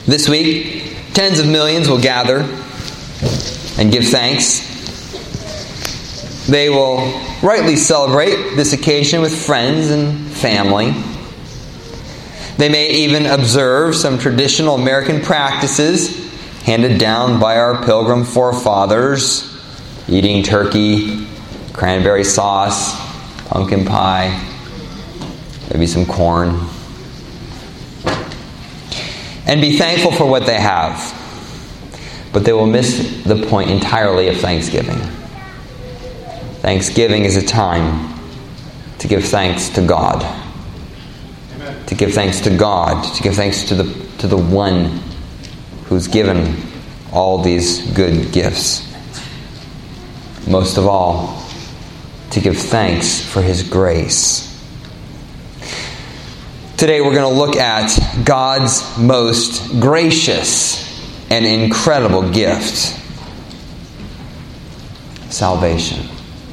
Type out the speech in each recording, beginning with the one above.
This week, tens of millions will gather and give thanks. They will rightly celebrate this occasion with friends and family. They may even observe some traditional American practices handed down by our pilgrim forefathers, eating turkey, cranberry sauce, pumpkin pie, maybe some corn, and be thankful for what they have. But they will miss the point entirely of Thanksgiving. Thanksgiving is a time to give thanks to God. Amen. To give thanks to God. To give thanks to the one who's given all these good gifts. Most of all, to give thanks for His grace. Today we're going to look at God's most gracious and incredible gift. Salvation.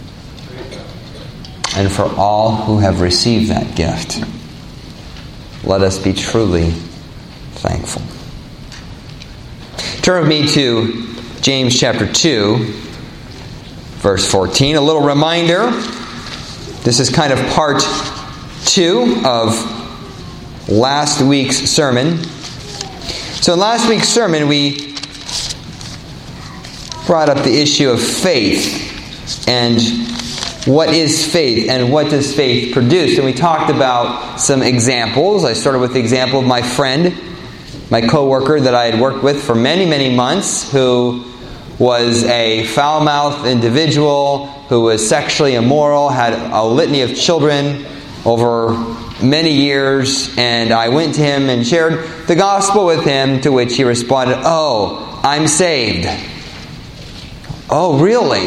And for all who have received that gift, let us be truly thankful. Turn with me to James chapter 2, verse 14. A little reminder. This is kind of part 2 of last week's sermon. So in last week's sermon, we brought up the issue of faith and what is faith and what does faith produce. And we talked about some examples. I started with the example of my friend, my coworker that I had worked with for many, many months, who was a foul-mouthed individual, who was sexually immoral, had a litany of children over many years, and I went to him and shared the gospel with him, to which he responded, "Oh, I'm saved." "Oh, really?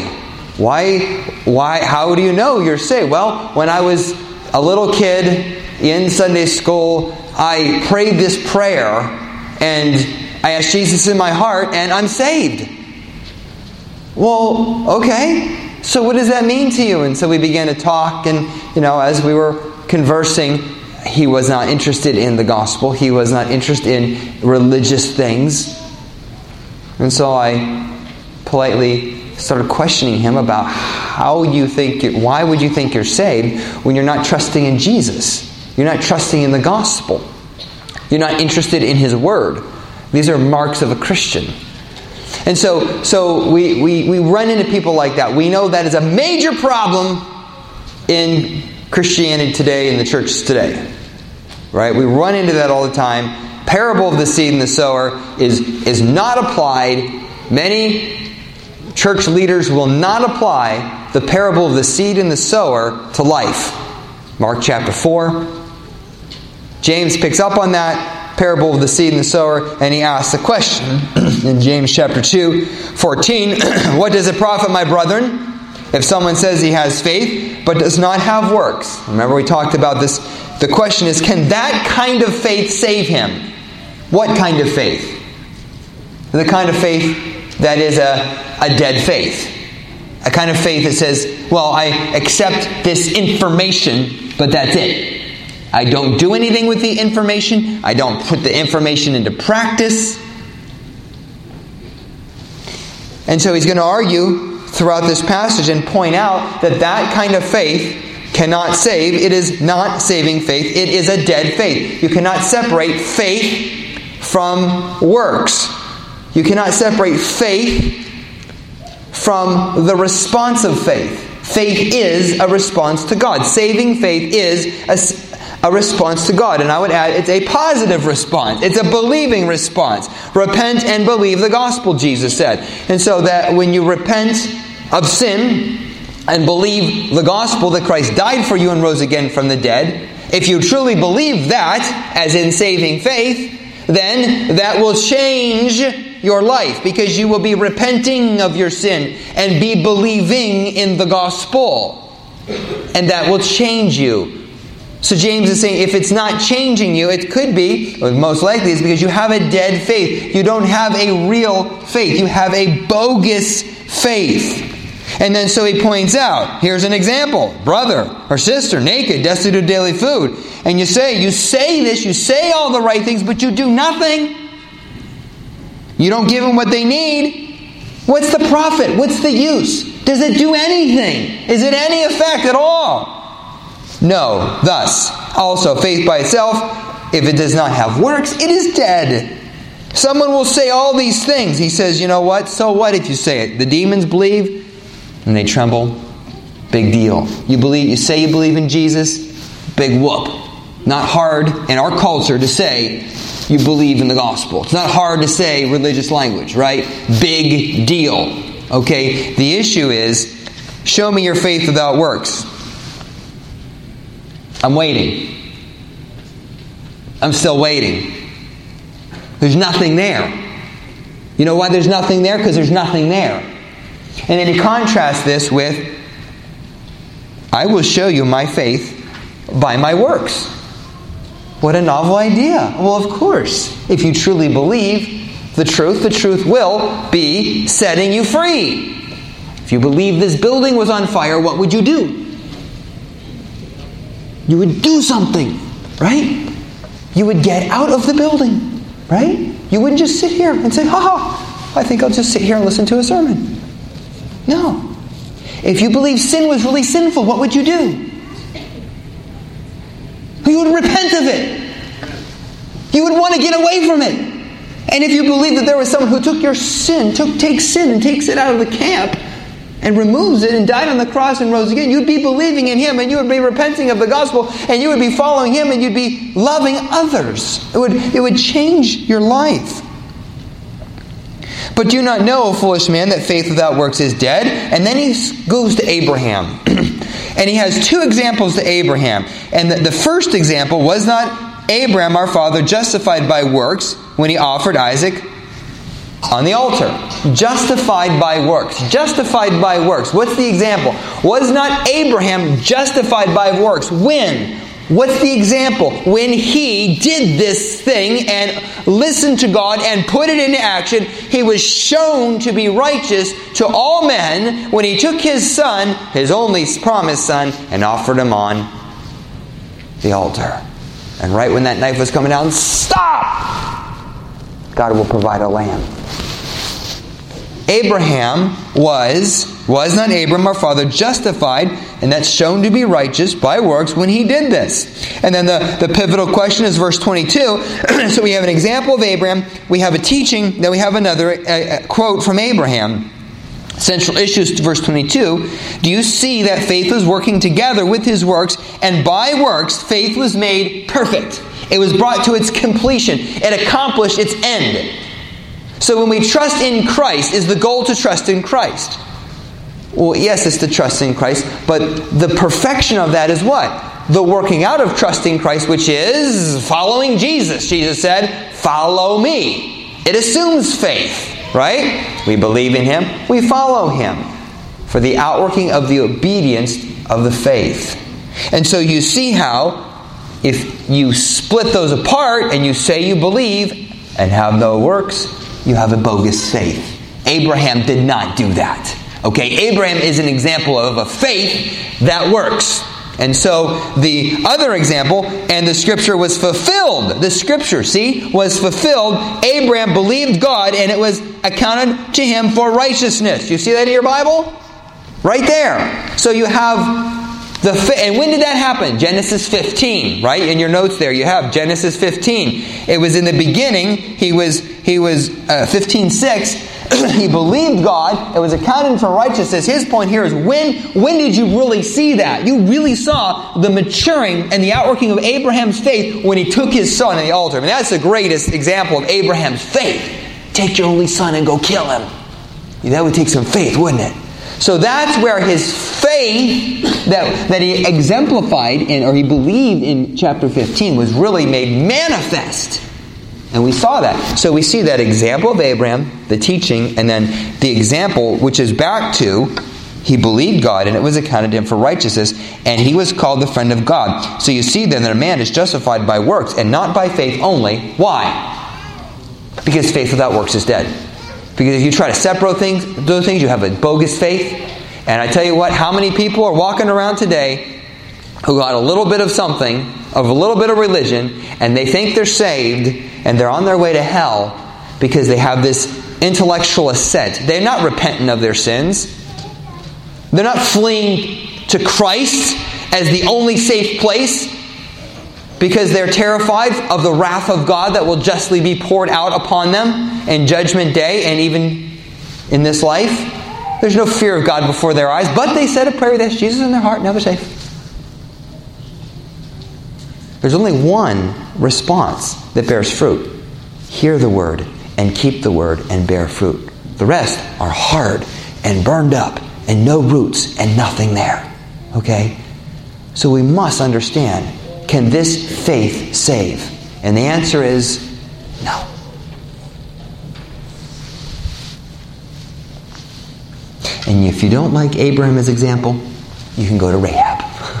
Why? How do you know you're saved?" "Well, when I was a little kid in Sunday school, I prayed this prayer, and I asked Jesus in my heart, and I'm saved." "Well, okay. So what does that mean to you?" And so we began to talk, and as we were conversing, he was not interested in the gospel. He was not interested in religious things. And so I politely started questioning him about why would you think you're saved when you're not trusting in Jesus? You're not trusting in the gospel. You're not interested in His Word. These are marks of a Christian. And so we run into people like that. We know that is a major problem in Christianity today, in the church today. Right? We run into that all the time. Parable of the seed and the sower is not applied. Many church leaders will not apply the parable of the seed and the sower to life. Mark chapter 4. James picks up on that parable of the seed and the sower, and he asks a question in James chapter 2, 14. "What does it profit, my brethren, if someone says he has faith, but does not have works?" Remember we talked about this. The question is, can that kind of faith save him? What kind of faith? The kind of faith that is a dead faith. A kind of faith that says, well, I accept this information, but that's it. I don't do anything with the information. I don't put the information into practice. And so he's going to argue throughout this passage and point out that kind of faith cannot save. It is not saving faith. It is a dead faith. You cannot separate faith from works. You cannot separate faith from the response of faith. Faith is a response to God. Saving faith is a response to God. And I would add, it's a positive response. It's a believing response. Repent and believe the gospel, Jesus said. And so that when you repent of sin and believe the gospel that Christ died for you and rose again from the dead, if you truly believe that, as in saving faith, then that will change your life, because you will be repenting of your sin and be believing in the gospel. And that will change you. So James is saying, if it's not changing you, it could be, or most likely it's because you have a dead faith. You don't have a real faith. You have a bogus faith. And then so he points out, here's an example. Brother or sister, naked, destitute of daily food. And you say this, you say all the right things, but you do nothing. You don't give them what they need. What's the profit? What's the use? Does it do anything? Is it any effect at all? No. Thus, also faith by itself, if it does not have works, it is dead. Someone will say all these things. He says, you know what? So what if you say it? The demons believe and they tremble. Big deal. You say you believe in Jesus? Big whoop. Not hard in our culture to say you believe in the gospel. It's not hard to say religious language, right? Big deal. Okay? The issue is, show me your faith without works. I'm waiting. I'm still waiting. There's nothing there. You know why there's nothing there? Because there's nothing there. And then you contrast this with, I will show you my faith by my works. What a novel idea. Well, of course, if you truly believe the truth will be setting you free. If you believe this building was on fire, what would you do? You would do something, right? You would get out of the building, right? You wouldn't just sit here and say, I think I'll just sit here and listen to a sermon. No. If you believe sin was really sinful, what would you do? You would repent of it. You would want to get away from it. And if you believe that there was someone who took your sin, takes sin and takes it out of the camp and removes it and died on the cross and rose again, you'd be believing in Him and you would be repenting of the gospel and you would be following Him and you'd be loving others. It would change your life. But do you not know, foolish man, that faith without works is dead? And then he goes to Abraham. And he has two examples to Abraham. And the first example, was not Abraham, our father, justified by works when he offered Isaac on the altar? Justified by works. Justified by works. What's the example? Was not Abraham justified by works? When? What's the example? When he did this thing and listened to God and put it into action, he was shown to be righteous to all men when he took his son, his only promised son, and offered him on the altar. And right when that knife was coming down, stop! God will provide a lamb. Abraham was not Abram our father justified, and that's shown to be righteous by works when he did this. And then the pivotal question is verse 22. So we have an example of Abraham, we have a teaching, then we have another quote from Abraham. Central issues to verse 22. Do you see that faith was working together with his works, and by works faith was made perfect? It was brought to its completion. It accomplished its end. So when we trust in Christ, is the goal to trust in Christ? Well, yes, it's to trust in Christ, but the perfection of that is what? The working out of trusting Christ, which is following Jesus. Jesus said, follow me. It assumes faith, right? We believe in Him, we follow Him for the outworking of the obedience of the faith. And so you see how, if you split those apart and you say you believe and have no works, you have a bogus faith. Abraham did not do that. Okay, Abraham is an example of a faith that works. And so the other example, and the scripture was fulfilled. The scripture, was fulfilled. Abraham believed God, and it was accounted to him for righteousness. You see that in your Bible? Right there. So you have and when did that happen? Genesis 15, right? In your notes there, you have Genesis 15. It was in the beginning. He was 15:6. He believed God. It was accounted for righteousness. His point here is when did you really see that? You really saw the maturing and the outworking of Abraham's faith when he took his son on the altar. I mean, that's the greatest example of Abraham's faith. Take your only son and go kill him. That would take some faith, wouldn't it? So that's where his faith that he exemplified or he believed in chapter 15 was really made manifest. And we saw that. So we see that example of Abraham, the teaching, and then the example which is back to he believed God and it was accounted to him for righteousness, and he was called the friend of God. So you see then that a man is justified by works and not by faith only. Why? Because faith without works is dead. Because if you try to separate those things, you have a bogus faith. And I tell you what, how many people are walking around today who got a little bit of something, of a little bit of religion, and they think they're saved, and they're on their way to hell because they have this intellectual assent. They're not repentant of their sins. They're not fleeing to Christ as the only safe place because they're terrified of the wrath of God that will justly be poured out upon them in Judgment Day and even in this life. There's no fear of God before their eyes, but they said a prayer that has Jesus in their heart, now they're safe. There's only one response that bears fruit. Hear the word and keep the word and bear fruit. The rest are hard and burned up and no roots and nothing there. Okay? So we must understand, can this faith save? And the answer is no. And if you don't like Abraham as example, you can go to Rahab.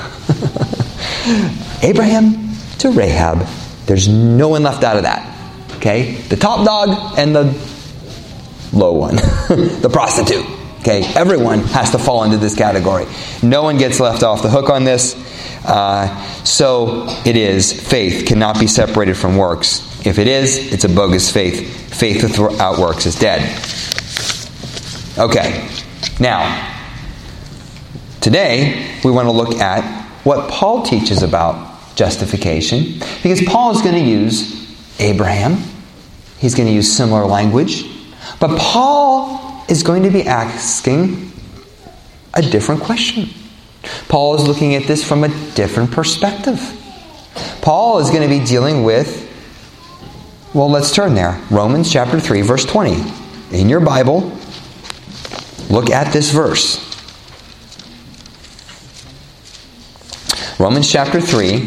Abraham to Rahab. There's no one left out of that. Okay? The top dog and the low one. The prostitute. Okay? Everyone has to fall into this category. No one gets left off the hook on this. So it is. Faith cannot be separated from works. If it is, it's a bogus faith. Faith without works is dead. Okay. Now, today we want to look at what Paul teaches about justification, because Paul is going to use Abraham. He's going to use similar language. But Paul is going to be asking a different question. Paul is looking at this from a different perspective. Paul is going to be dealing with, well, let's turn there. Romans chapter 3, verse 20. In your Bible, look at this verse. Romans chapter 3,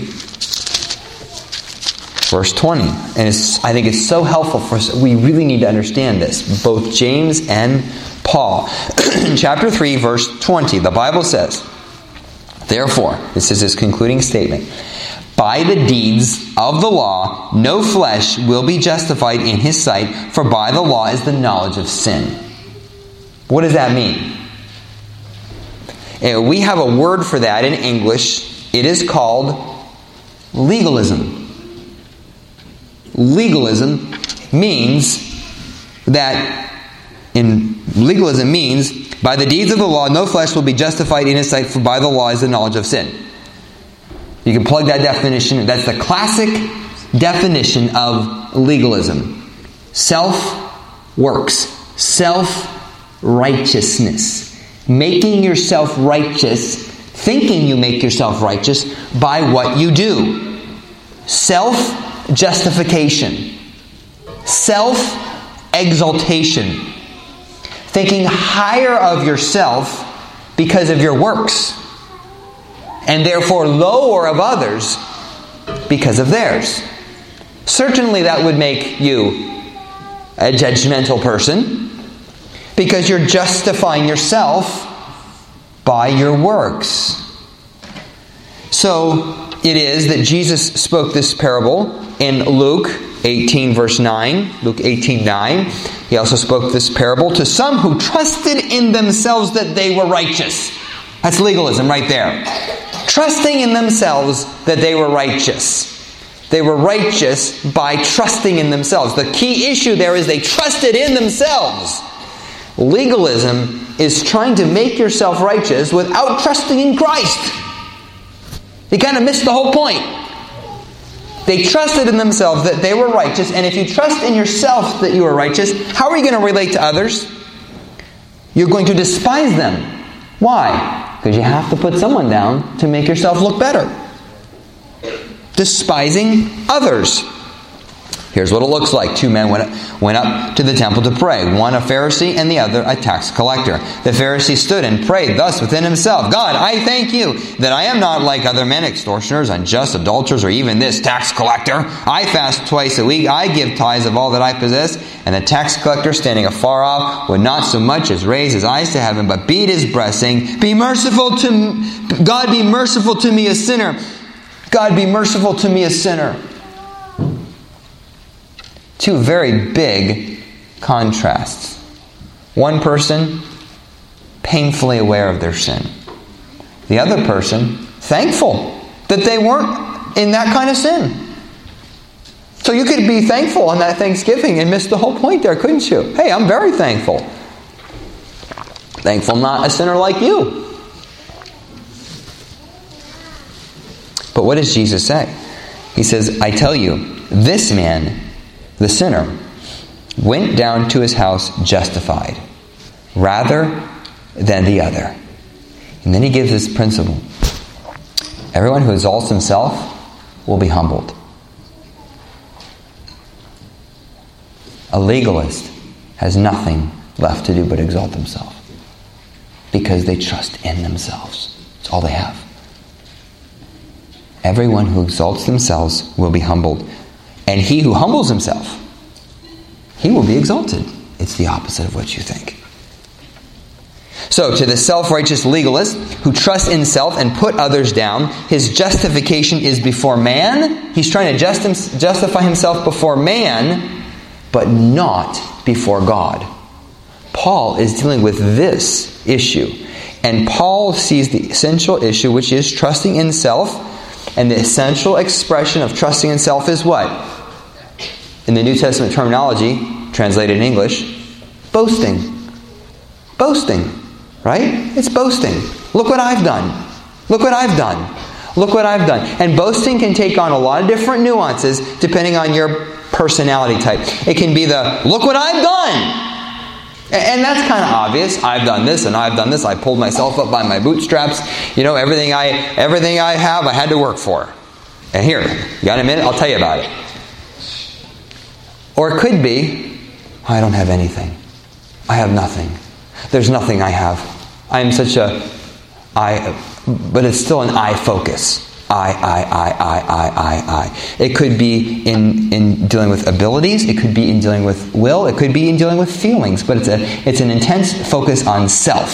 verse 20. And I think it's so helpful for us. We really need to understand this. Both James and Paul. In chapter 3, verse 20, the Bible says, therefore, this is his concluding statement, by the deeds of the law, no flesh will be justified in his sight, for by the law is the knowledge of sin. What does that mean? We have a word for that in English. It is called legalism. Legalism means by the deeds of the law, no flesh will be justified in his sight, for by the law is the knowledge of sin. You can plug that definition. That's the classic definition of legalism. Self-works. Self-righteousness. Making yourself righteous, thinking you make yourself righteous by what you do. Self-justification. Self-exaltation. Thinking higher of yourself because of your works, and therefore lower of others because of theirs. Certainly that would make you a judgmental person, because you're justifying yourself by your works. So it is that Jesus spoke this parable in Luke 18 verse 9. Luke 18:9. He also spoke this parable to some who trusted in themselves that they were righteous. That's legalism right there. Trusting in themselves that they were righteous. They were righteous by trusting in themselves. The key issue there is they trusted in themselves. Legalism is trying to make yourself righteous without trusting in Christ. You kind of missed the whole point. They trusted in themselves that they were righteous, and if you trust in yourself that you are righteous, how are you going to relate to others? You're going to despise them. Why? Because you have to put someone down to make yourself look better. Despising others. Here's what it looks like. Two men went up to the temple to pray. One a Pharisee and the other a tax collector. The Pharisee stood and prayed thus within himself, God, I thank you that I am not like other men, extortioners, unjust, adulterers, or even this tax collector. I fast twice a week. I give tithes of all that I possess. And the tax collector, standing afar off, would not so much as raise his eyes to heaven, but beat his breast, saying, God be merciful to me, a sinner. God be merciful to me, a sinner. Two very big contrasts. One person painfully aware of their sin. The other person thankful that they weren't in that kind of sin. So you could be thankful on that Thanksgiving and miss the whole point there, couldn't you? Hey, I'm very thankful. Thankful not a sinner like you. But what does Jesus say? He says, I tell you, this man, the sinner, went down to his house justified, rather than the other. And then he gives this principle. Everyone who exalts himself will be humbled. A legalist has nothing left to do but exalt himself, because they trust in themselves. It's all they have. Everyone who exalts themselves will be humbled. And he who humbles himself, he will be exalted. It's the opposite of what you think. So, to the self-righteous legalist who trusts in self and put others down, his justification is before man. He's trying to justify himself before man, but not before God. Paul is dealing with this issue. And Paul sees the essential issue, which is trusting in self. And the essential expression of trusting in self is what? In the New Testament terminology, translated in English, boasting. Boasting. Right? It's boasting. Look what I've done. Look what I've done. Look what I've done. And boasting can take on a lot of different nuances depending on your personality type. It can be the, look what I've done. And that's kind of obvious. I've done this and I've done this. I pulled myself up by my bootstraps. You know, everything I have, I had to work for. And here, you got a minute? I'll tell you about it. Or it could be, I don't have anything. I have nothing. There's nothing I have. I am such a but it's still an I focus. I. It could be in dealing with abilities. It could be in dealing with will. It could be in dealing with feelings. But it's an intense focus on self.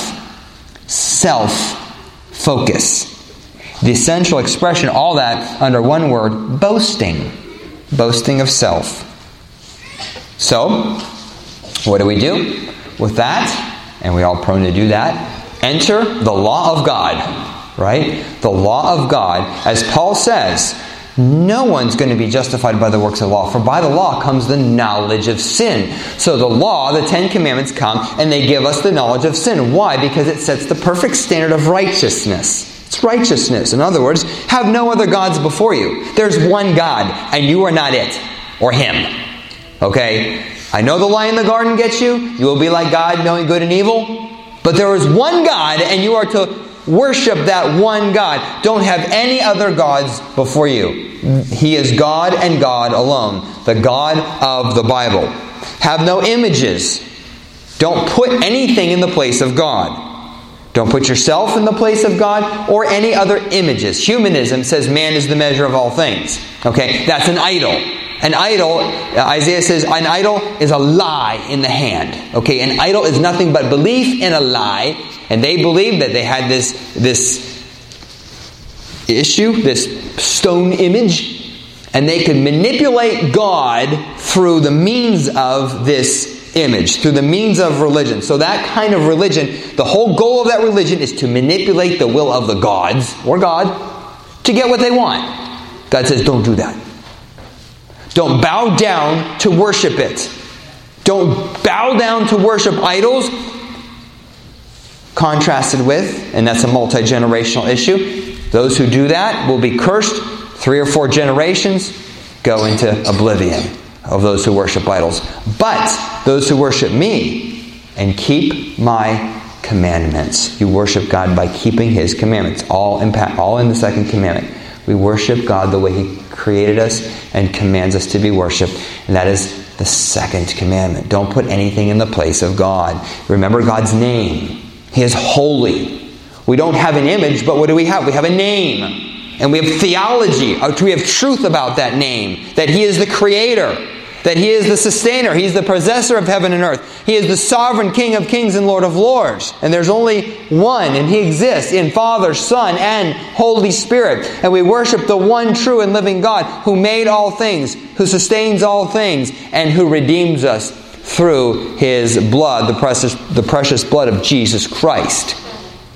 Self-focus. The essential expression, all that under one word, boasting. Boasting of self. So, what do we do with that? And we're all prone to do that. Enter the law of God. Right? The law of God. As Paul says, no one's going to be justified by the works of the law. For by the law comes the knowledge of sin. So the law, the Ten Commandments come and they give us the knowledge of sin. Why? Because it sets the perfect standard of righteousness. It's righteousness. In other words, have no other gods before you. There's one God, and you are not it. Or Him. Okay? I know the lie in the garden gets you. You will be like God, knowing good and evil. But there is one God, and you are to worship that one God. Don't have any other gods before you. He is God and God alone. The God of the Bible. Have no images. Don't put anything in the place of God. Don't put yourself in the place of God or any other images. Humanism says man is the measure of all things. Okay, that's an idol. An idol, Isaiah says, an idol is a lie in the hand. Okay, an idol is nothing but belief in a lie. And they believed that they had this issue, this stone image, and they could manipulate God through the means of this image, through the means of religion. So that kind of religion, the whole goal of that religion is to manipulate the will of the gods, or God, to get what they want. God says, don't do that. Don't bow down to worship it. Don't bow down to worship idols. Contrasted with, and that's a multi-generational issue, those who do that will be cursed. 3 or 4 generations go into oblivion of those who worship idols. But those who worship me and keep my commandments. You worship God by keeping His commandments. All in the second commandment. We worship God the way He created us and commands us to be worshipped. And that is the second commandment. Don't put anything in the place of God. Remember God's name. He is holy. We don't have an image, but what do we have? We have a name. And we have theology. We have truth about that name. That He is the Creator. That He is the Sustainer. He's the possessor of heaven and earth. He is the sovereign King of kings and Lord of lords. And there's only one, and He exists in Father, Son, and Holy Spirit. And we worship the one true and living God who made all things, who sustains all things, and who redeems us through His blood, the precious blood of Jesus Christ.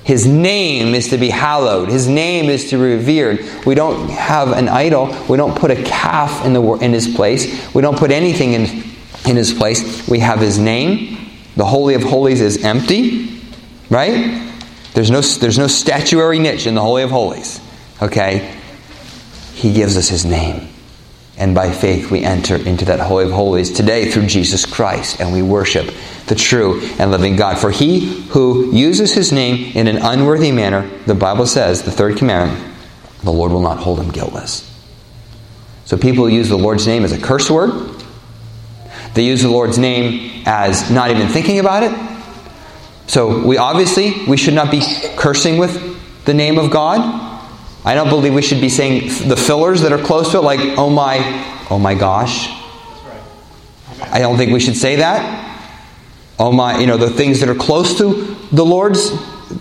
His name is to be hallowed. His name is to be revered. We don't have an idol. We don't put a calf in His place. We don't put anything in His place. We have His name. The Holy of Holies is empty. Right? There's no statuary niche in the Holy of Holies. Okay? He gives us His name. And by faith we enter into that Holy of Holies today through Jesus Christ. And we worship the true and living God. For he who uses His name in an unworthy manner, the Bible says, the third commandment, the Lord will not hold him guiltless. So people who use the Lord's name as a curse word, they use the Lord's name as not even thinking about it. So we should not be cursing with the name of God. I don't believe we should be saying the fillers that are close to it, like, oh my gosh. I don't think we should say that. Oh my, the things that are close to the Lord's,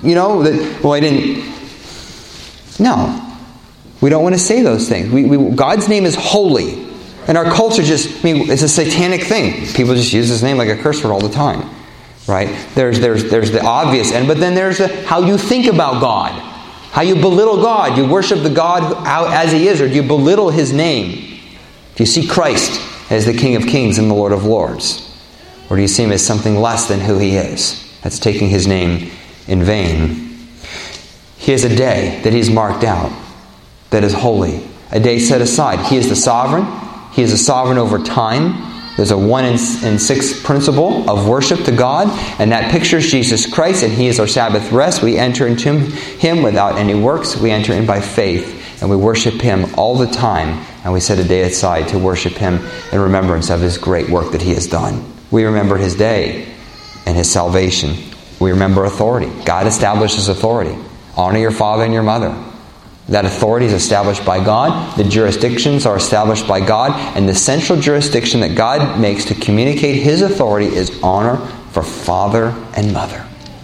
No. We don't want to say those things. God's name is holy. And our culture it's a satanic thing. People just use His name like a curse word all the time. Right? There's the obvious end, but then there's how you think about God. How you belittle God. You worship the God as He is, or do you belittle His name? Do you see Christ as the King of Kings and the Lord of Lords? Or do you see Him as something less than who He is? That's taking His name in vain. He has a day that He's marked out that is holy. A day set aside. He is the sovereign. He is the sovereign over time. There's a 1 in 6 principle of worship to God, and that pictures Jesus Christ, and He is our Sabbath rest. We enter into Him without any works. We enter in by faith, and we worship Him all the time, and we set a day aside to worship Him in remembrance of His great work that He has done. We remember His day and His salvation. We remember authority. God establishes authority. Honor your father and your mother. That authority is established by God. The jurisdictions are established by God. And the central jurisdiction that God makes to communicate His authority is honor for father and mother.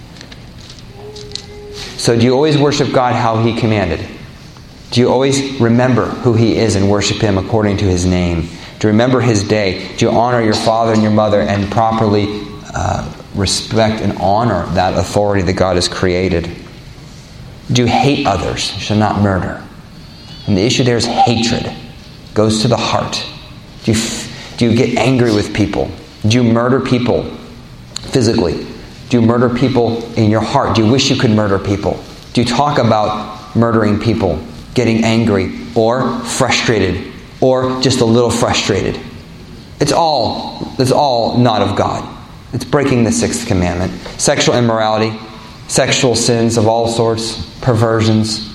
So do you always worship God how He commanded? Do you always remember who He is and worship Him according to His name? Do you remember His day? Do you honor your father and your mother and properly respect and honor that authority that God has created? Do you hate others? You shall not murder. And the issue there is hatred. It goes to the heart. Do you get angry with people? Do you murder people physically? Do you murder people in your heart? Do you wish you could murder people? Do you talk about murdering people, getting angry, or frustrated, or just a little frustrated? It's all not of God. It's breaking the 6th commandment. Sexual immorality, sexual sins of all sorts, perversions,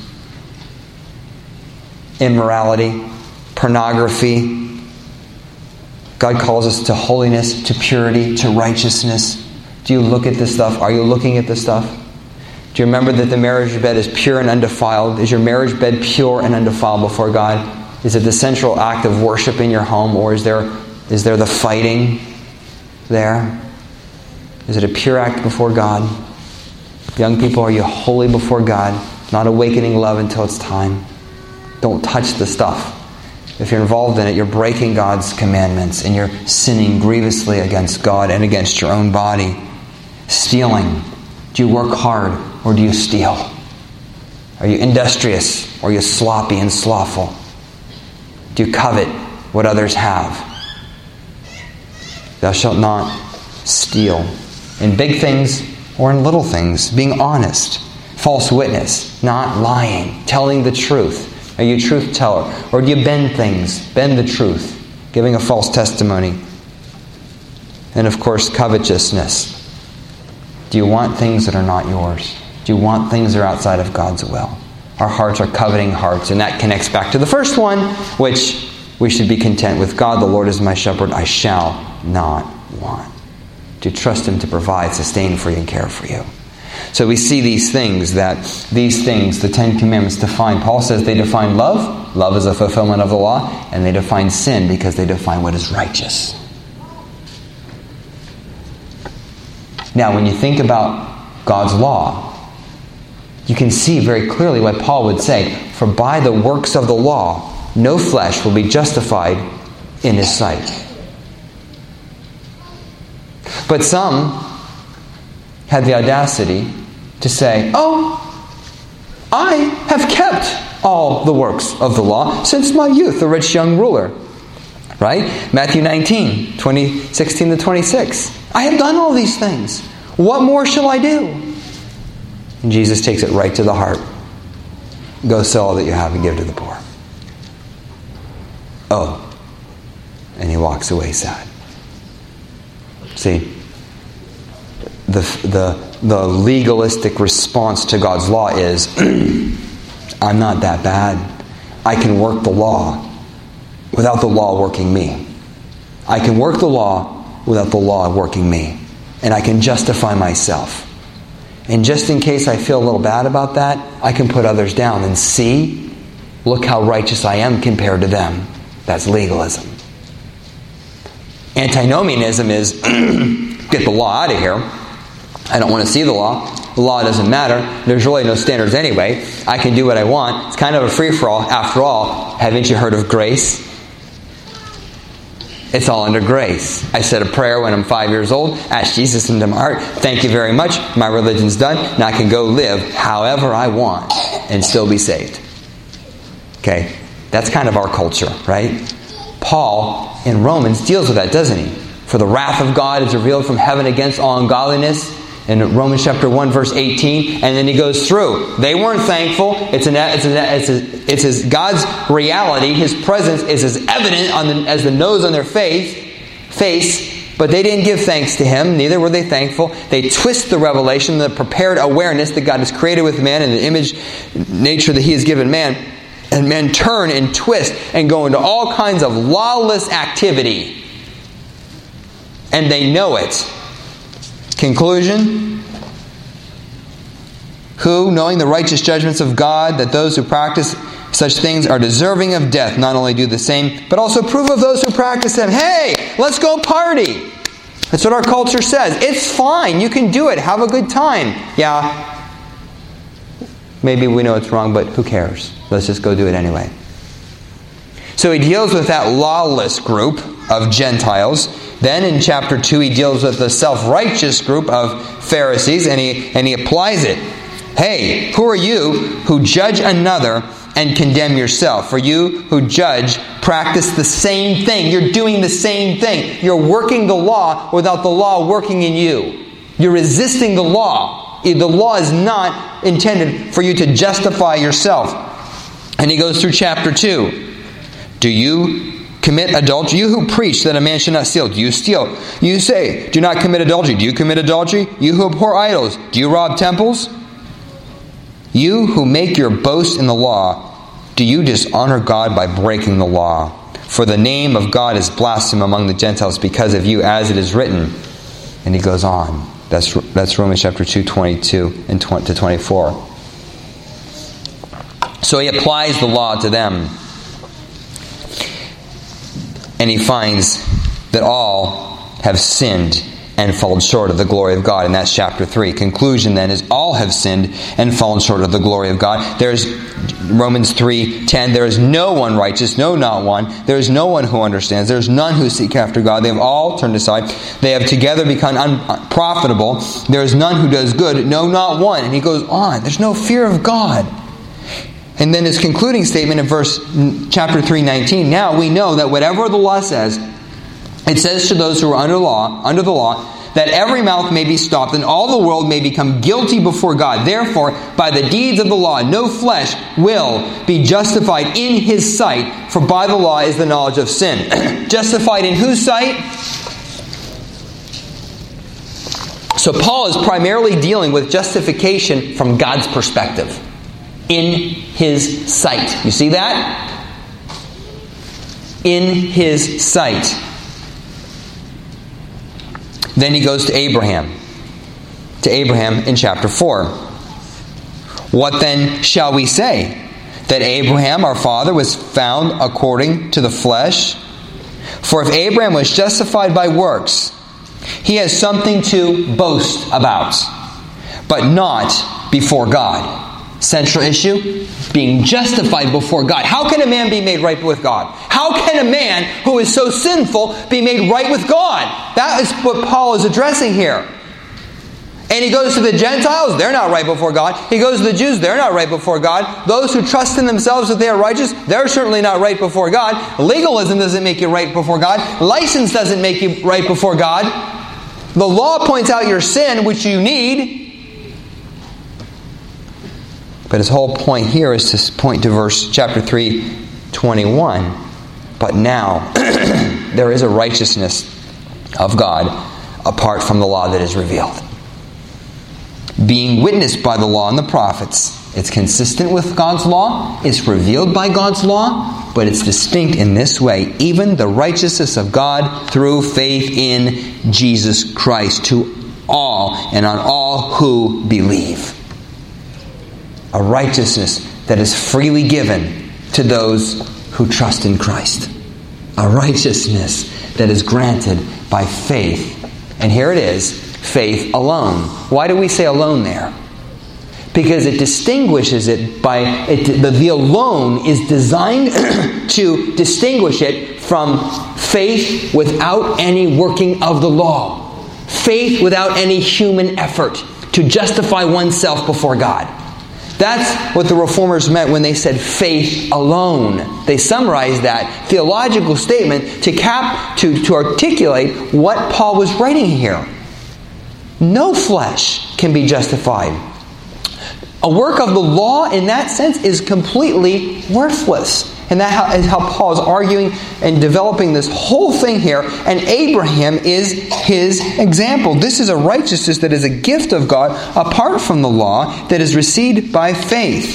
immorality, pornography. God calls us to holiness, to purity, to righteousness. Do you look at this stuff? Are you looking at this stuff? Do you remember that the marriage bed is pure and undefiled? Is your marriage bed pure and undefiled before God? Is it the central act of worship in your home, or is there the fighting there? Is it a pure act before God? Young people, are you holy before God? Not awakening love until it's time. Don't touch the stuff. If you're involved in it, you're breaking God's commandments and you're sinning grievously against God and against your own body. Stealing. Do you work hard or do you steal? Are you industrious or are you sloppy and slothful? Do you covet what others have? Thou shalt not steal. In big things or in little things, being honest, false witness, not lying, telling the truth. Are you a truth teller? Or do you bend things, bend the truth, giving a false testimony? And of course, covetousness. Do you want things that are not yours? Do you want things that are outside of God's will? Our hearts are coveting hearts, and that connects back to the first one, which we should be content with. God, the Lord is my shepherd, I shall not want. To trust Him to provide, sustain for you, and care for you. So we see these things, the 10 Commandments define. Paul says they define love. Love is a fulfillment of the law. And they define sin because they define what is righteous. Now, when you think about God's law, you can see very clearly what Paul would say. For by the works of the law, no flesh will be justified in His sight. But some had the audacity to say, oh, I have kept all the works of the law since my youth, the rich young ruler. Right? Matthew 19, 16 to 26. I have done all these things. What more shall I do? And Jesus takes it right to the heart. Go sell all that you have and give to the poor. Oh. And he walks away sad. See, the legalistic response to God's law is, I'm not that bad. I can work the law without the law working me. I can work the law without the law working me. And I can justify myself. And just in case I feel a little bad about that, I can put others down and see, look how righteous I am compared to them. That's legalism. Antinomianism is, get the law out of here. I don't want to see the law. The law doesn't matter. There's really no standards anyway. I can do what I want. It's kind of a free-for-all. After all, haven't you heard of grace? It's all under grace. I said a prayer when I'm 5 years old, asked Jesus into my heart, thank you very much, my religion's done, now I can go live however I want and still be saved. Okay? That's kind of our culture, right? Paul in Romans deals with that, doesn't he? For the wrath of God is revealed from heaven against all ungodliness, in Romans chapter 1 verse 18, and then he goes through. They weren't thankful. It's God's reality. His presence is as evident as the nose on their face, but they didn't give thanks to Him. Neither were they thankful. They twist the revelation, the prepared awareness that God has created with man and the image, nature that He has given man, and men turn and twist and go into all kinds of lawless activity, and they know it. Conclusion: who, knowing the righteous judgments of God, that those who practice such things are deserving of death, not only do the same, but also prove of those who practice them. Hey, let's go party. That's what our culture says. It's fine. You can do it. Have a good time. Yeah. Maybe we know it's wrong, but who cares? Let's just go do it anyway. So he deals with that lawless group of Gentiles. Then in chapter 2 he deals with the self-righteous group of Pharisees, and he applies it. Hey, who are you who judge another and condemn yourself? For you who judge practice the same thing. You're doing the same thing. You're working the law without the law working in you. You're resisting the law. The law is not intended for you to justify yourself. And he goes through chapter 2. Do you commit adultery? You who preach that a man should not steal, do you steal? You say, do not commit adultery. Do you commit adultery? You who abhor idols, do you rob temples? You who make your boast in the law, do you dishonor God by breaking the law? For the name of God is blasphemed among the Gentiles because of you, as it is written. And he goes on. That's Romans chapter 2, 22 and to 24. So he applies the law to them. And he finds that all have sinned and fallen short of the glory of God. And that's chapter 3. Conclusion then is all have sinned and fallen short of the glory of God. There's Romans 3:10. There is no one righteous, no, not one. There is no one who understands. There is none who seek after God. They have all turned aside. They have together become unprofitable. There is none who does good, no, not one. And he goes on. There's no fear of God. And then his concluding statement in chapter 3:19. Now we know that whatever the law says, it says to those who are under the law, that every mouth may be stopped and all the world may become guilty before God. Therefore, by the deeds of the law, no flesh will be justified in His sight, for by the law is the knowledge of sin. Justified in whose sight? So Paul is primarily dealing with justification from God's perspective. In His sight. You see that? In His sight. Then he goes to Abraham. To Abraham in chapter 4. What then shall we say? That Abraham, our father, was found according to the flesh? For if Abraham was justified by works, he has something to boast about, but not before God. Central issue, being justified before God. How can a man be made right with God? How can a man who is so sinful be made right with God? That is what Paul is addressing here. And he goes to the Gentiles, they're not right before God. He goes to the Jews, they're not right before God. Those who trust in themselves that they are righteous, they're certainly not right before God. Legalism doesn't make you right before God. License doesn't make you right before God. The law points out your sin, which you need. But his whole point here is to point to chapter 3, 21. But now, there is a righteousness of God apart from the law that is revealed. Being witnessed by the law and the prophets. It's consistent with God's law. It's revealed by God's law. But it's distinct in this way. Even the righteousness of God through faith in Jesus Christ to all and on all who believe. A righteousness that is freely given to those who trust in Christ. A righteousness that is granted by faith. And here it is. Faith alone. Why do we say alone there? Because it distinguishes it by... The alone is designed to distinguish it from faith without any working of the law. Faith without any human effort to justify oneself before God. That's what the Reformers meant when they said faith alone. They summarized that theological statement to articulate what Paul was writing here. No flesh can be justified. A work of the law in that sense is completely worthless. And that is how Paul is arguing and developing this whole thing here. And Abraham is his example. This is a righteousness that is a gift of God apart from the law that is received by faith.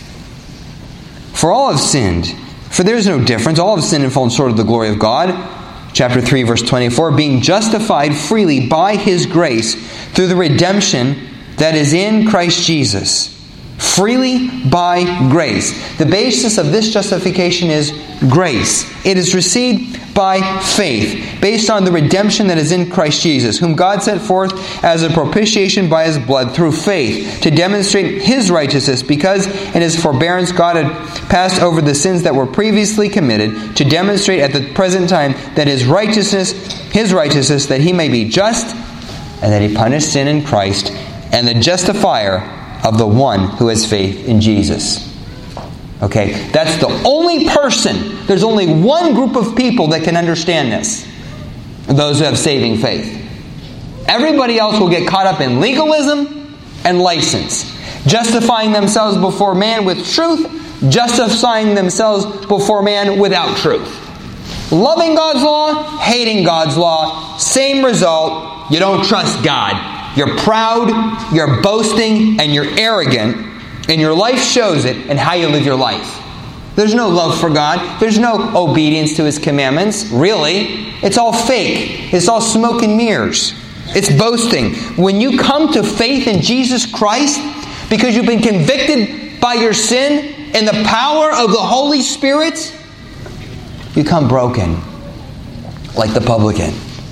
For all have sinned. For there is no difference. All have sinned and fallen short of the glory of God. Chapter 3, verse 24, being justified freely by His grace through the redemption that is in Christ Jesus. Freely by grace. The basis of this justification is grace. It is received by faith, based on the redemption that is in Christ Jesus, whom God set forth as a propitiation by His blood through faith, to demonstrate His righteousness, because in His forbearance God had passed over the sins that were previously committed, to demonstrate at the present time that His righteousness, that He may be just, and that He punished sin in Christ, and the justifier of the one who has faith in Jesus. Okay, that's the only person. There's only one group of people that can understand this. Those who have saving faith. Everybody else will get caught up in legalism and license. Justifying themselves before man with truth. Justifying themselves before man without truth. Loving God's law, hating God's law. Same result. You don't trust God. You're proud, you're boasting, and you're arrogant. And your life shows it in how you live your life. There's no love for God. There's no obedience to His commandments. Really. It's all fake. It's all smoke and mirrors. It's boasting. When you come to faith in Jesus Christ, because you've been convicted by your sin and the power of the Holy Spirit, you come broken. Like the publican,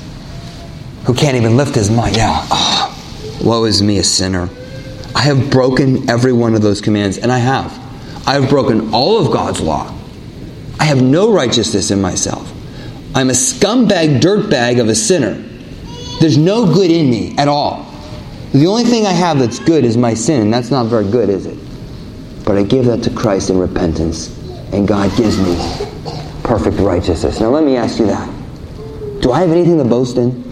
who can't even lift his mind. Woe is me, a sinner. I have broken every one of those commands, and I have. I have broken all of God's law. I have no righteousness in myself. I'm a scumbag, dirtbag of a sinner. There's no good in me at all. The only thing I have that's good is my sin, and that's not very good, is it? But I give that to Christ in repentance, and God gives me perfect righteousness. Now let me ask you that. Do I have anything to boast in?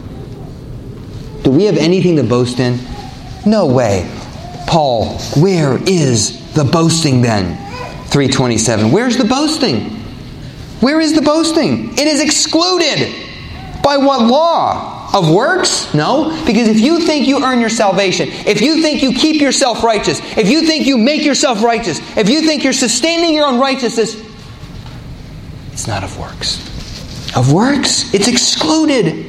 Do we have anything to boast in? No way. Paul, where is the boasting then? 3:27. Where's the boasting? Where is the boasting? It is excluded. By what law? Of works? No. Because if you think you earn your salvation, if you think you keep yourself righteous, if you think you make yourself righteous, if you think you're sustaining your own righteousness, it's not of works. Of works? It's excluded.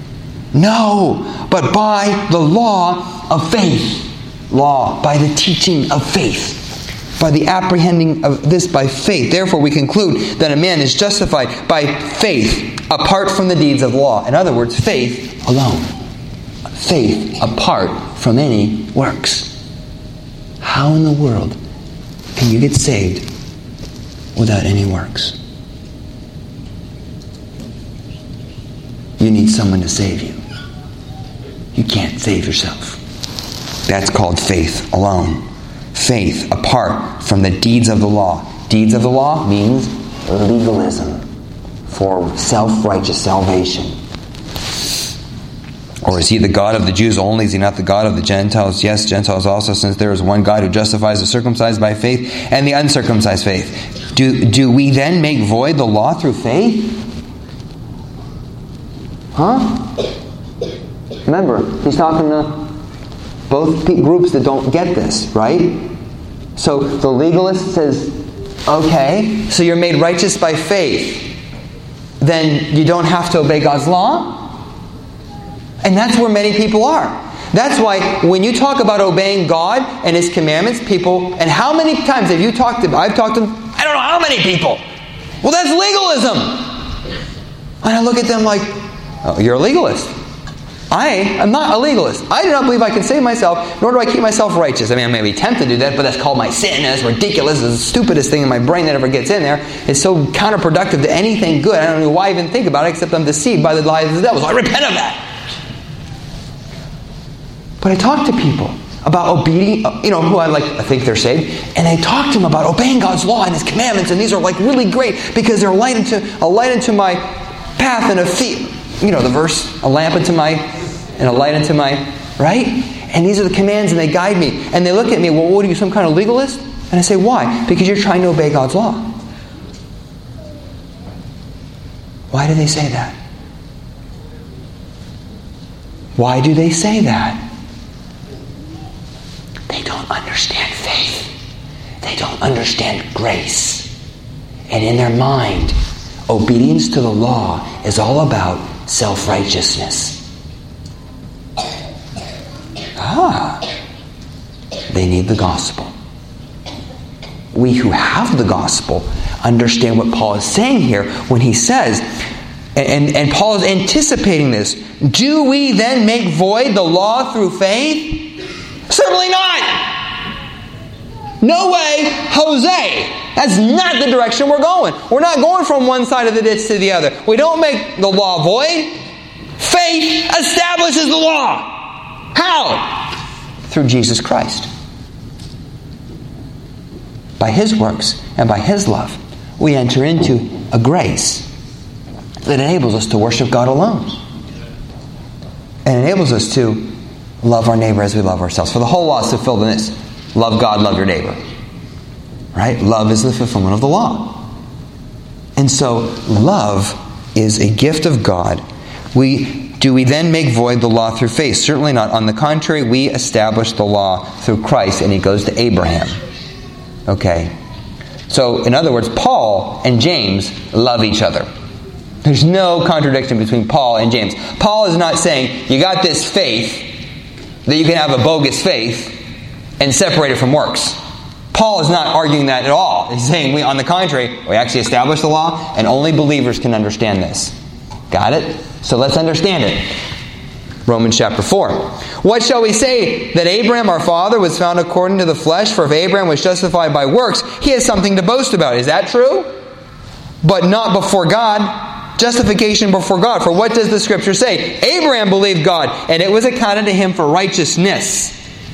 No, but by the law of faith. Law, by the teaching of faith. By the apprehending of this by faith. Therefore we conclude that a man is justified by faith apart from the deeds of law. In other words, faith alone. Faith apart from any works. How in the world can you get saved without any works? You need someone to save you. You can't save yourself. That's called faith alone. Faith apart from the deeds of the law. Deeds of the law means legalism for self-righteous salvation. Or is he the God of the Jews only? Is he not the God of the Gentiles? Yes, Gentiles also, since there is one God who justifies the circumcised by faith and the uncircumcised faith. Do we then make void the law through faith? Huh? Remember, he's talking to both groups that don't get this, right? So the legalist says, okay, so you're made righteous by faith. Then you don't have to obey God's law? And that's where many people are. That's why when you talk about obeying God and His commandments, people, and how many times have you talked to, I've talked to, I don't know how many people. Well, that's legalism. And I look at them like, oh, you're a legalist. I am not a legalist. I do not believe I can save myself, nor do I keep myself righteous. I mean, I may be tempted to do that, but that's called my sin. That's ridiculous. It's the stupidest thing in my brain that ever gets in there. It's so counterproductive to anything good. I don't know why I even think about it, except I'm deceived by the lies of the devil. So I repent of that. But I talk to people about obedience, who I think they're saved, and I talk to them about obeying God's law and His commandments, and these are like really great because they're a light into my path and a feet. The verse, a lamp into my, and a light into my, right? And these are the commands and they guide me. And they look at me, well, what are you, some kind of legalist? And I say, why? Because you're trying to obey God's law. Why do they say that? Why do they say that? They don't understand faith. They don't understand grace. And in their mind, obedience to the law is all about self-righteousness. They need the gospel. We who have the gospel understand what Paul is saying here when he says, and Paul is anticipating this, do we then make void the law through faith? Certainly not! No way, Jose! That's not the direction we're going. We're not going from one side of the ditch to the other. We don't make the law void. Faith establishes the law. How? Through Jesus Christ. By His works and by His love, we enter into a grace that enables us to worship God alone. And enables us to love our neighbor as we love ourselves. For the whole law is fulfilled in this. Love God, love your neighbor. Right? Love is the fulfillment of the law. And so, love is a gift of God. Do we then make void the law through faith? Certainly not. On the contrary, we establish the law through Christ. And he goes to Abraham. Okay. So, in other words, Paul and James love each other. There's no contradiction between Paul and James. Paul is not saying, you got this faith, that you can have a bogus faith, and separate it from works. Paul is not arguing that at all. He's saying, on the contrary, we actually establish the law, and only believers can understand this. Got it? So let's understand it. Romans chapter 4. What shall we say? That Abraham our father was found according to the flesh? For if Abraham was justified by works, he has something to boast about. Is that true? But not before God. Justification before God. For what does the Scripture say? Abraham believed God, and it was accounted to him for righteousness.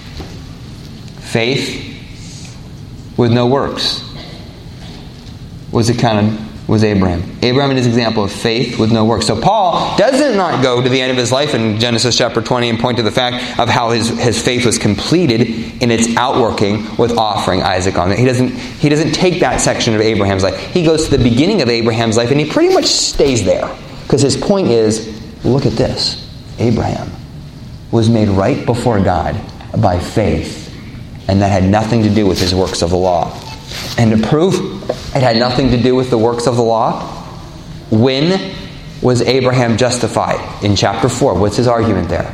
Faith with no works was Abraham. Abraham is an example of faith with no works. So Paul doesn't not go to the end of his life in Genesis chapter 20 and point to the fact of how his faith was completed in its outworking with offering Isaac on it. He doesn't take that section of Abraham's life. He goes to the beginning of Abraham's life and he pretty much stays there. Because his point is, look at this. Abraham was made right before God by faith. And that had nothing to do with his works of the law. And to prove it had nothing to do with the works of the law, when was Abraham justified? In chapter 4, what's his argument there?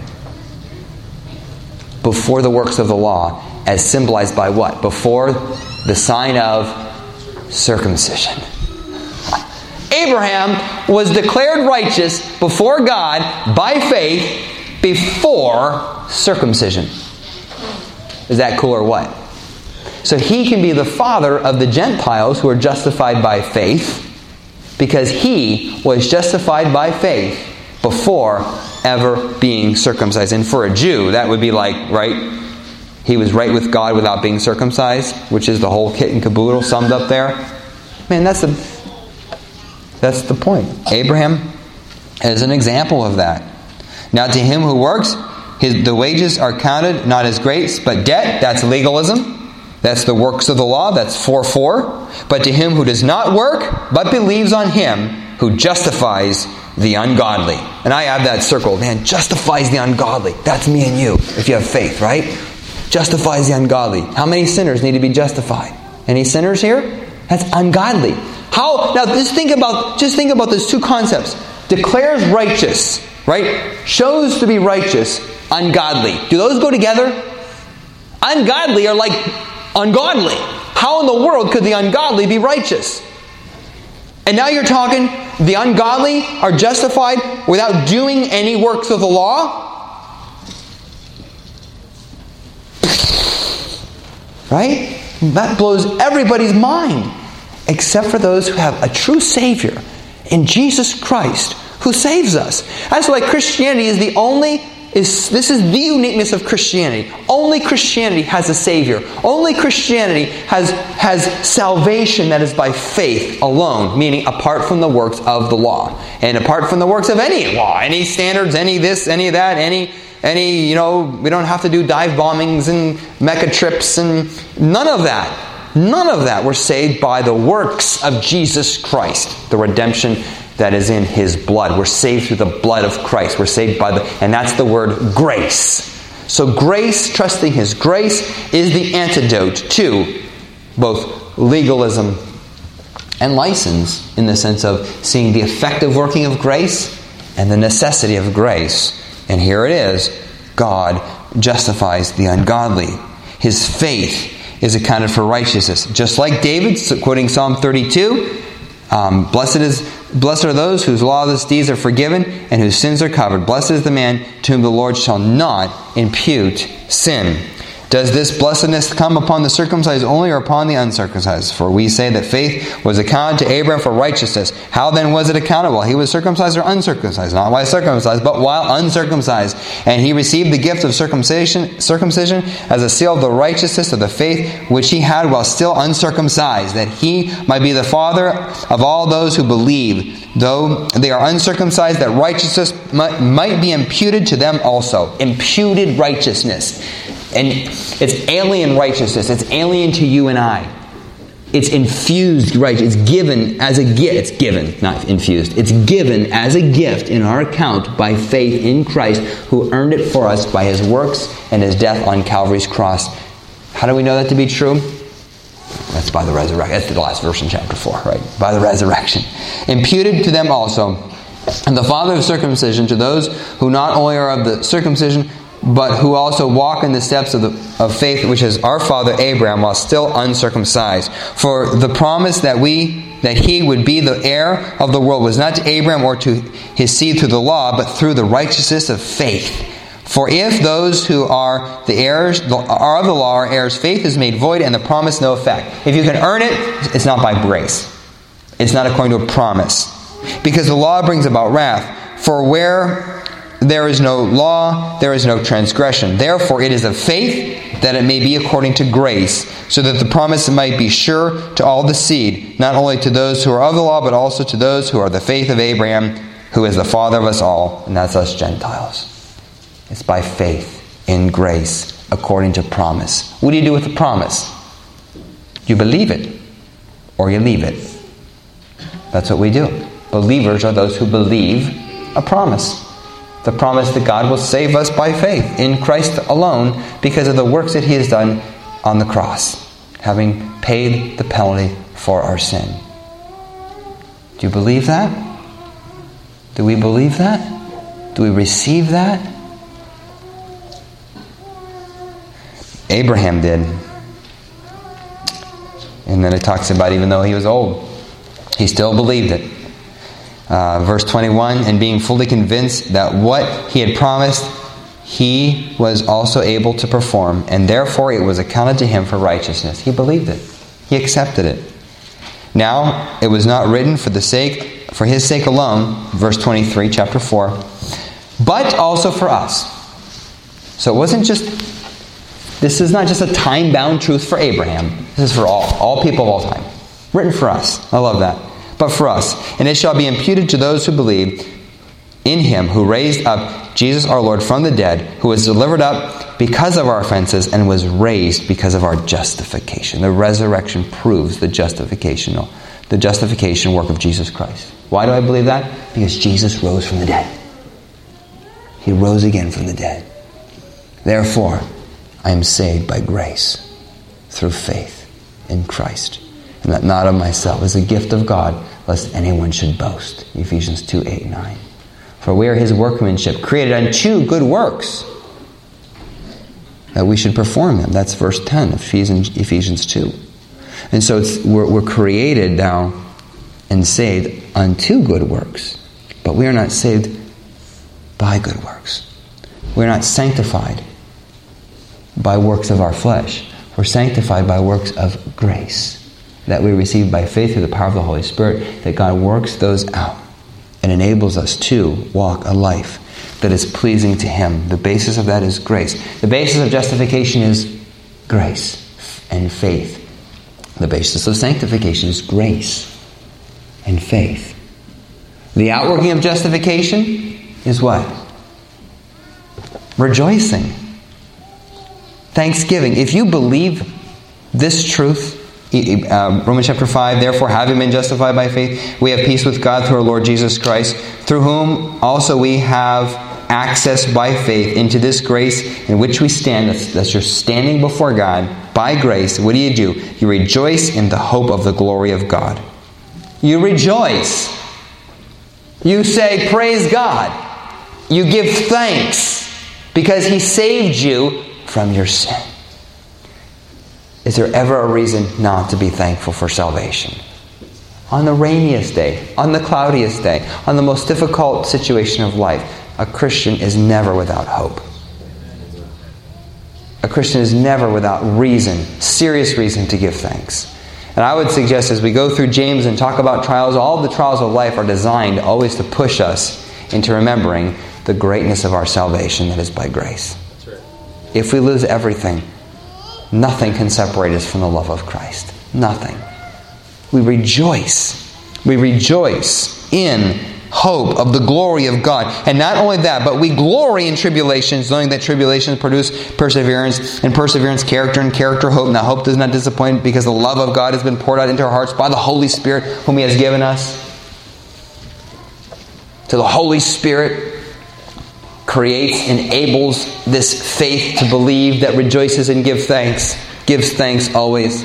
Before the works of the law, as symbolized by what? Before the sign of circumcision. Abraham was declared righteous before God by faith before circumcision. Is that cool or what? So he can be the father of the Gentiles who are justified by faith because he was justified by faith before ever being circumcised. And for a Jew, that would be like, right? he was right with God without being circumcised, which is the whole kit and caboodle summed up there. Man, that's the point. Abraham is an example of that. Now to him who works, the wages are counted not as grace, but debt. That's legalism. That's the works of the law. That's 4:4. But to him who does not work, but believes on him who justifies the ungodly. And I have that circled. Man, justifies the ungodly. That's me and you, if you have faith, right? Justifies the ungodly. How many sinners need to be justified? Any sinners here? That's ungodly. How? Now just think about those two concepts. Declares righteous, right? Shows to be righteous, ungodly. Do those go together? Ungodly are like ungodly. How in the world could the ungodly be righteous? And now you're talking the ungodly are justified without doing any works of the law? Right? That blows everybody's mind. Except for those who have a true Savior in Jesus Christ who saves us. That's why Christianity is this is the uniqueness of Christianity. Only Christianity has a Savior. Only Christianity has salvation that is by faith alone, meaning apart from the works of the law. And apart from the works of any law, any standards, any this, any that, any we don't have to do dive bombings and Mecca trips and none of that. None of that. We're saved by the works of Jesus Christ, the redemption that is in His blood. We're saved through the blood of Christ. We're saved and that's the word grace. So grace, trusting His grace, is the antidote to both legalism and license, in the sense of seeing the effective working of grace and the necessity of grace. And here it is. God justifies the ungodly. His faith is accounted for righteousness. Just like David, quoting Psalm 32, blessed are those whose lawless deeds are forgiven and whose sins are covered. Blessed is the man to whom the Lord shall not impute sin. Does this blessedness come upon the circumcised only or upon the uncircumcised? For we say that faith was accounted to Abraham for righteousness. How then was it accounted? While he was circumcised or uncircumcised? Not while circumcised, but while uncircumcised. And he received the gift of circumcision as a seal of the righteousness of the faith which he had while still uncircumcised, that he might be the father of all those who believe, though they are uncircumcised, that righteousness might be imputed to them also. Imputed righteousness. And it's alien righteousness. It's alien to you and I. It's infused righteousness. It's given as a gift. It's given, not infused. It's given as a gift in our account by faith in Christ, who earned it for us by His works and His death on Calvary's cross. How do we know that to be true? That's by the resurrection. That's the last verse in chapter 4, right? By the resurrection. Imputed to them also. And the father of circumcision to those who not only are of the circumcision, but who also walk in the steps of faith, which is our father Abraham, while still uncircumcised. For the promise that he would be the heir of the world was not to Abraham or to his seed through the law, but through the righteousness of faith. For if those who are the heirs are of the law are heirs, faith is made void and the promise no effect. If you can earn it, it's not by grace. It's not according to a promise. Because the law brings about wrath. For where there is no law, there is no transgression. Therefore, it is of faith that it may be according to grace, so that the promise might be sure to all the seed, not only to those who are of the law, but also to those who are the faith of Abraham, who is the father of us all, and that's us Gentiles. It's by faith in grace, according to promise. What do you do with the promise? You believe it, or you leave it. That's what we do. Believers are those who believe a promise. The promise that God will save us by faith in Christ alone because of the works that He has done on the cross, having paid the penalty for our sin. Do you believe that? Do we believe that? Do we receive that? Abraham did. And then it talks about even though he was old, he still believed it. Verse 21, and being fully convinced that what he had promised, he was also able to perform, and therefore it was accounted to him for righteousness. He believed it. He accepted it. Now, it was not written for his sake alone, verse 23, chapter 4, but also for us. So it wasn't just This is not just a time-bound truth for Abraham. This is for all people of all time. Written for us. I love that. But for us. And it shall be imputed to those who believe in him who raised up Jesus our Lord from the dead, who was delivered up because of our offenses and was raised because of our justification. The resurrection proves the justification work of Jesus Christ. Why do I believe that? Because Jesus rose from the dead. He rose again from the dead. Therefore, I am saved by grace through faith in Christ. And that not of myself is a gift of God, lest anyone should boast. Ephesians 2:8-9. For we are his workmanship, created unto good works, that we should perform them. That's verse 10 of Ephesians 2. And so we're created now and saved unto good works. But we are not saved by good works. We're not sanctified by works of our flesh. We're sanctified by works of grace that we receive by faith through the power of the Holy Spirit, that God works those out and enables us to walk a life that is pleasing to him. The basis of that is grace. The basis of justification is grace and faith. The basis of sanctification is grace and faith. The outworking of justification is what? Rejoicing. Thanksgiving. If you believe this truth, Romans chapter 5, therefore, having been justified by faith, we have peace with God through our Lord Jesus Christ, through whom also we have access by faith into this grace in which we stand. That's your standing before God by grace. What do? You rejoice in the hope of the glory of God. You rejoice. You say, praise God. You give thanks because he saved you from your sin. Is there ever a reason not to be thankful for salvation? On the rainiest day, on the cloudiest day, on the most difficult situation of life, a Christian is never without hope. A Christian is never without reason, serious reason to give thanks. And I would suggest as we go through James and talk about trials, all the trials of life are designed always to push us into remembering the greatness of our salvation that is by grace. If we lose everything, nothing can separate us from the love of Christ. Nothing. We rejoice. We rejoice in hope of the glory of God. And not only that, but we glory in tribulations, knowing that tribulations produce perseverance, and perseverance character, and character hope. Now hope does not disappoint, because the love of God has been poured out into our hearts by the Holy Spirit whom he has given us. So the Holy Spirit creates, enables this faith to believe that rejoices and gives thanks always.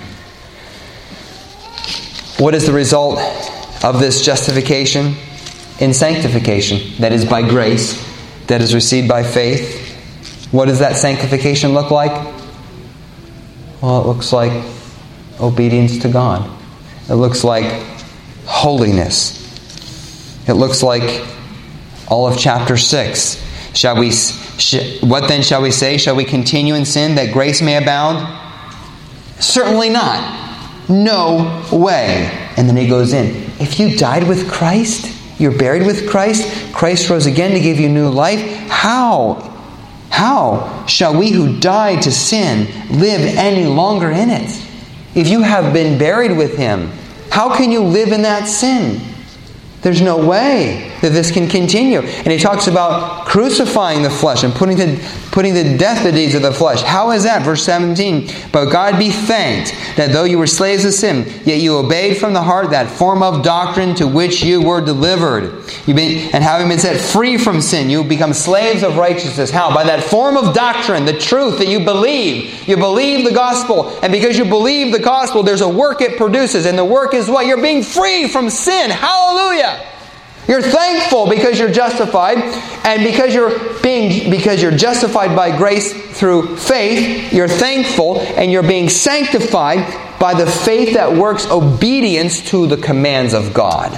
What is the result of this justification? In sanctification, that is by grace, that is received by faith. What does that sanctification look like? Well, it looks like obedience to God. It looks like holiness. It looks like all of chapter 6. What then shall we say? Shall we continue in sin that grace may abound? Certainly not. No way. And then he goes in. If you died with Christ, you're buried with Christ, Christ rose again to give you new life, how shall we who died to sin live any longer in it? If you have been buried with him, how can you live in that sin? There's no way that this can continue. And he talks about crucifying the flesh and putting to death the deeds of the flesh. How is that? Verse 17. But God be thanked that though you were slaves of sin, yet you obeyed from the heart that form of doctrine to which you were delivered. And having been set free from sin, you become slaves of righteousness. How? By that form of doctrine, the truth that you believe. You believe the gospel. And because you believe the gospel, there's a work it produces. And the work is what? You're being free from sin. Hallelujah! You're thankful because you're justified, and because you're justified by grace through faith, you're thankful and you're being sanctified by the faith that works obedience to the commands of God.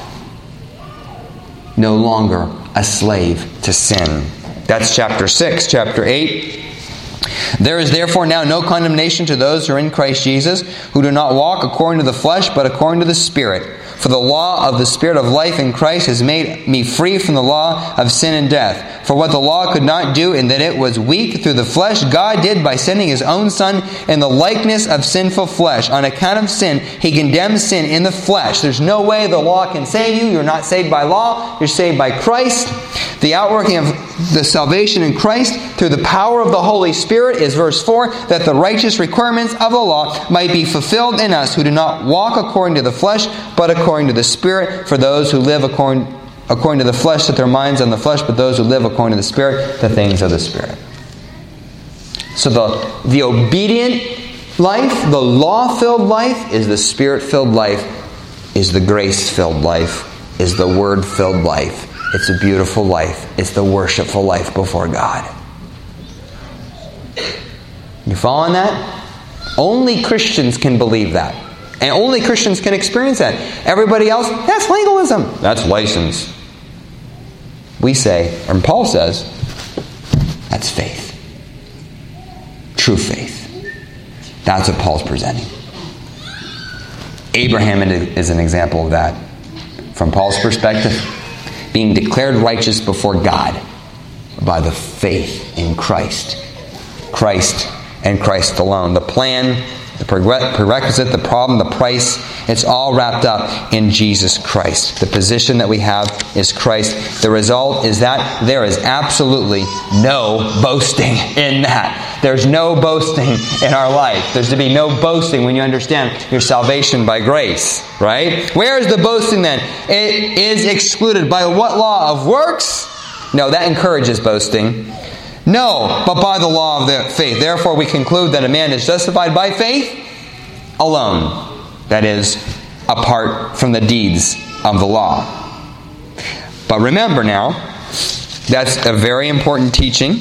No longer a slave to sin. That's chapter 6. Chapter 8. There is therefore now no condemnation to those who are in Christ Jesus, who do not walk according to the flesh, but according to the Spirit. For the law of the Spirit of life in Christ has made me free from the law of sin and death. For what the law could not do, in that it was weak through the flesh, God did by sending His own Son in the likeness of sinful flesh. On account of sin, He condemned sin in the flesh. There's no way the law can save you. You're not saved by law. You're saved by Christ. The outworking of the salvation in Christ through the power of the Holy Spirit is verse 4, that the righteous requirements of the law might be fulfilled in us who do not walk according to the flesh, but according to the Spirit. For those who live according to the flesh set their minds on the flesh, but those who live according to the Spirit, the things of the Spirit. So the obedient life, the law-filled life, is the Spirit-filled life, is the grace-filled life, is the Word-filled life. It's a beautiful life. It's the worshipful life before God. You following that? Only Christians can believe that. And only Christians can experience that. Everybody else, that's legalism. That's license. We say, or Paul says, that's faith. True faith. That's what Paul's presenting. Abraham is an example of that. From Paul's perspective, being declared righteous before God by the faith in Christ. Christ and Christ alone. The plan, the prerequisite, the problem, the price, it's all wrapped up in Jesus Christ. The position that we have is Christ. The result is that there is absolutely no boasting in that. There's no boasting in our life. There's to be no boasting when you understand your salvation by grace. Right? Where is the boasting then? It is excluded. By what law of works? No, that encourages boasting. No, but by the law of the faith. Therefore we conclude that a man is justified by faith alone. That is, apart from the deeds of the law. But remember now, that's a very important teaching.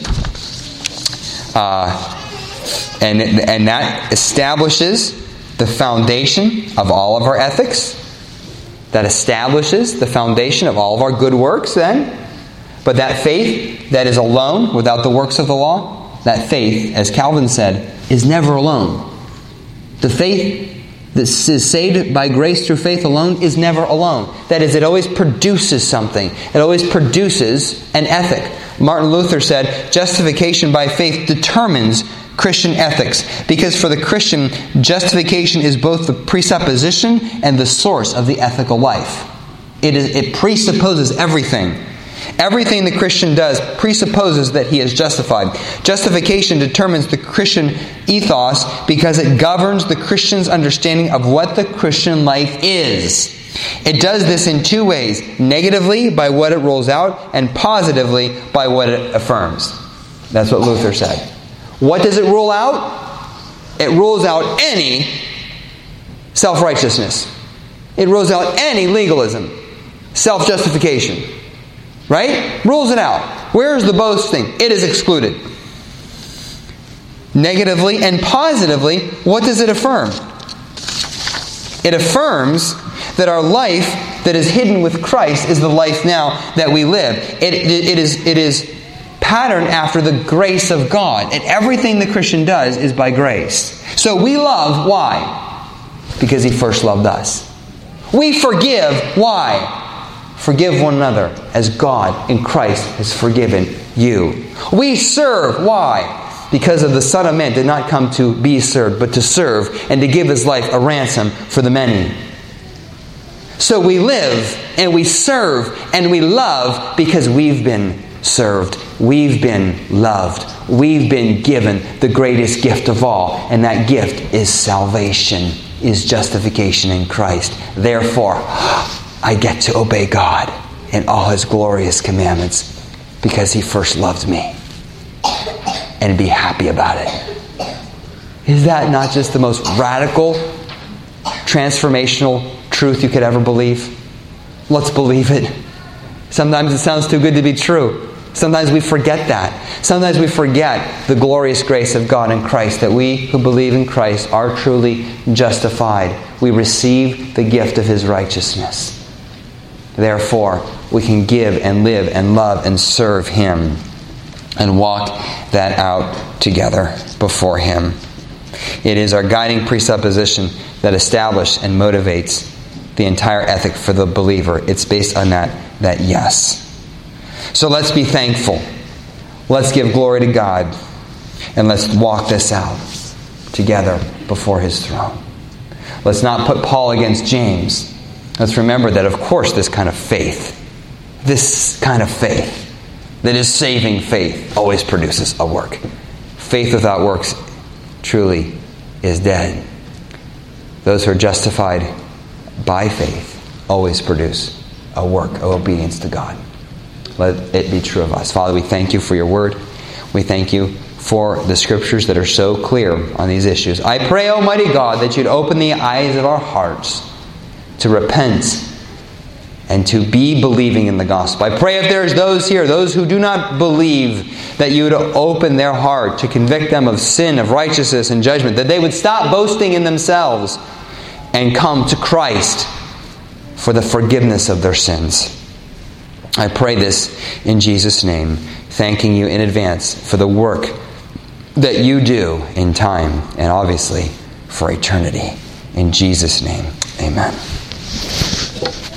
And that establishes the foundation of all of our ethics. That establishes the foundation of all of our good works then. But that faith that is alone without the works of the law, that faith, as Calvin said, is never alone. The faith that is saved by grace through faith alone is never alone. That is, it always produces something. It always produces an ethic. Martin Luther said, justification by faith determines Christian ethics. Because for the Christian, justification is both the presupposition and the source of the ethical life. It presupposes everything. Everything the Christian does presupposes that he is justified. Justification determines the Christian ethos because it governs the Christian's understanding of what the Christian life is. It does this in two ways. Negatively, by what it rules out, and positively, by what it affirms. That's what Luther said. What does it rule out? It rules out any self-righteousness. It rules out any legalism. Self-justification. Right? Rules it out. Where is the boasting? It is excluded. Negatively and positively, what does it affirm? It affirms that our life that is hidden with Christ is the life now that we live. It is patterned after the grace of God. And everything the Christian does is by grace. So we love, why? Because He first loved us. We forgive, why? Forgive one another as God in Christ has forgiven you. We serve. Why? Because of the Son of Man did not come to be served, but to serve and to give His life a ransom for the many. So we live and we serve and we love because we've been served. We've been loved. We've been given the greatest gift of all. And that gift is salvation, is justification in Christ. Therefore, I get to obey God and all His glorious commandments because He first loved me, and be happy about it. Is that not just the most radical, transformational truth you could ever believe? Let's believe it. Sometimes it sounds too good to be true. Sometimes we forget that. Sometimes we forget the glorious grace of God in Christ, that we who believe in Christ are truly justified. We receive the gift of His righteousness. Therefore, we can give and live and love and serve Him and walk that out together before Him. It is our guiding presupposition that establishes and motivates the entire ethic for the believer. It's based on that yes. So let's be thankful Let's give glory to God, and let's walk this out together before His throne. Let's not put Paul against James. Let's remember that, of course, this kind of faith that is saving faith, always produces a work. Faith without works truly is dead. Those who are justified by faith always produce a work of obedience to God. Let it be true of us. Father, we thank You for Your word. We thank You for the Scriptures that are so clear on these issues. I pray, Almighty God, that You'd open the eyes of our hearts to repent and to be believing in the gospel. I pray if there's those here, those who do not believe, that You would open their heart to convict them of sin, of righteousness, and judgment, that they would stop boasting in themselves and come to Christ for the forgiveness of their sins. I pray this in Jesus' name, thanking You in advance for the work that You do in time and obviously for eternity. In Jesus' name, amen.